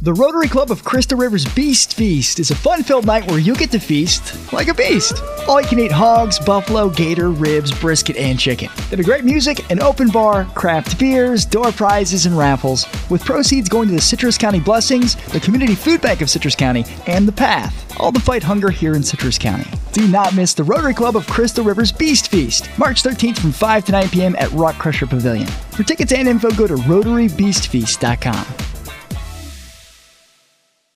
The Rotary Club of Crystal River's Beast Feast is a fun-filled night where you get to feast like a beast. All you can eat hogs, buffalo, gator, ribs, brisket, and chicken. There'll be great music, an open bar, craft beers, door prizes, and raffles, with proceeds going to the Citrus County Blessings, the Community Food Bank of Citrus County, and The Path, all to fight hunger here in Citrus County. Do not miss the Rotary Club of Crystal River's Beast Feast, March 13th from 5 to 9 p.m. at Rock Crusher Pavilion. For tickets and info, go to RotaryBeastFeast.com.